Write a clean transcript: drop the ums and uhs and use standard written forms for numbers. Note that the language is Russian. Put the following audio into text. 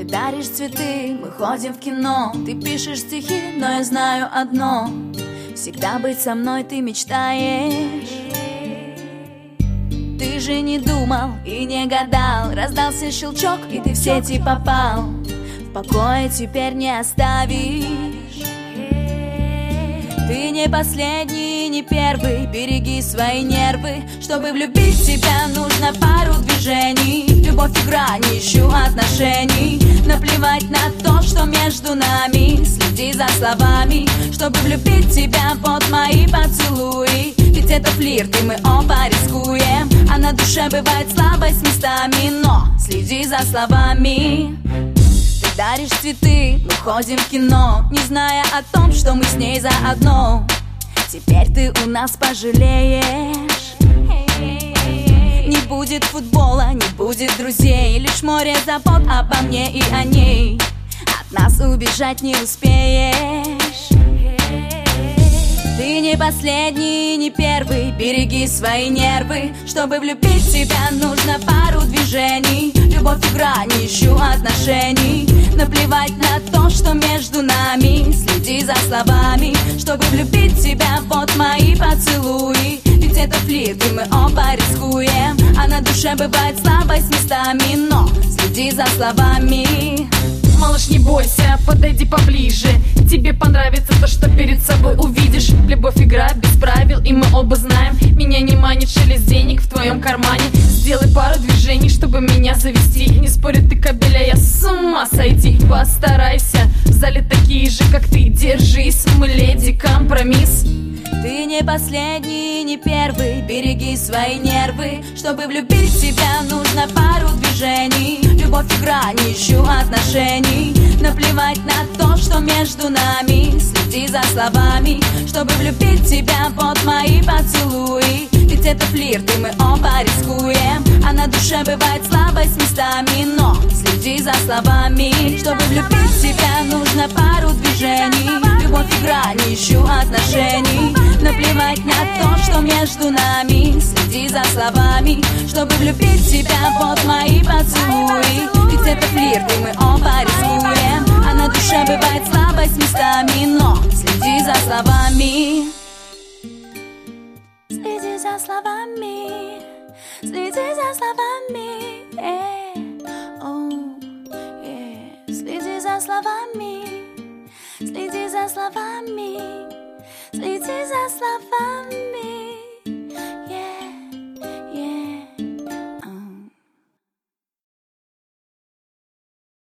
даришь цветы, мы ходим в кино. Ты пишешь стихи, но я знаю одно: всегда быть со мной ты мечтаешь. Ты же не думал и не гадал, раздался щелчок, и ты в сети попал. В покое теперь не оставишь. Ты не последний, не первый, береги свои нервы. Чтобы влюбить в тебя, нужно пару движений. Любовь игра, не ищу отношений. Наплевать на то, что между нами. Следи за словами, чтобы влюбить тебя под мои поцелуи. Ведь это флирт, и мы оба рискуем. А на душе бывает слабость местами, но следи за словами. Ты даришь цветы, мы ходим в кино, не зная о том, что мы с ней заодно. Теперь ты у нас пожалеешь. Не будет футбола, не будет друзей, лишь море забот обо мне и о ней. От нас убежать не успеешь. Ты не последний, не первый, береги свои нервы. Чтобы влюбить в тебя, нужно пару движений. Любовь игра, не ищу отношений. Наплевать на то, что между нами. Следи за словами, чтобы влюбить в тебя под мои поцелуи. Ведь это флирт, и мы оба рискуем. А на душе бывает слабость местами, но следи за словами. Малыш, не бойся, подойди поближе. Тебе понравится то, что перед собой увидишь. Любовь игра без правил, и мы оба знаем. Меня не манит шелест денег в твоем кармане. Сделай пару движений, чтобы меня завести. Не спорю, ты кобеля, я с ума сойти. Постарайся, в зале такие же, как ты. Держись, мы леди, компромисс. Ты не последний, не первый, береги свои нервы. Чтобы влюбить в тебя, нужно пару движений. Любовь игра, не ищу отношений. Наплевать на то, что между нами. Следи за словами, чтобы влюбить в тебя под мои поцелуи. Ведь это флирт, и мы оба рискуем. А на душе бывает слабость местами, но следи за словами. Чтобы влюбить в тебя, нужно пару движений. Любовь игра, не ищу отношений. Наплевать на то, что между нами. Следи за словами, чтобы влюбить в тебя под мои поцелуи. Ведь это флирт, и мы оба рискуем. А на душе бывает слабость местами, но следи за словами. Следи за словами. Следи за словами. Следи за словами. Следи за словами.